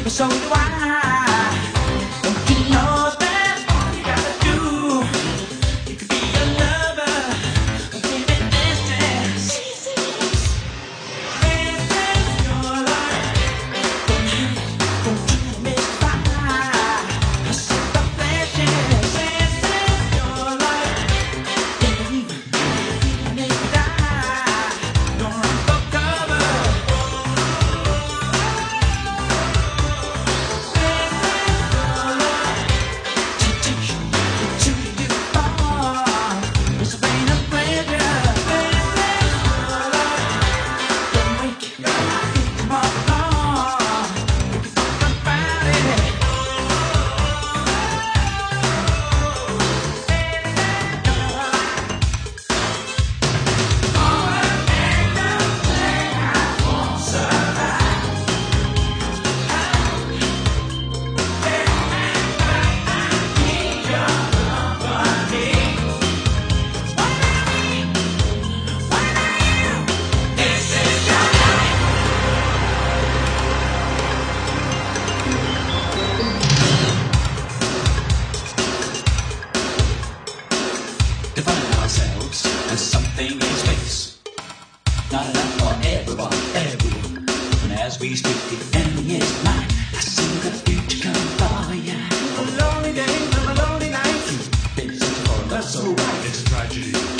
so do I. Don't you know that all you gotta do, you could be a lover, baby, this is your life. Don't treat me fine. I said the pleasure. This is your life. Baby, me die. Don't run for cover. Define ourselves as something in space. Not enough for everyone. And as we speak, the enemy is mine. I see the future come for ya. On a lonely day, on a lonely night, it's such a for us so right. It's a tragedy.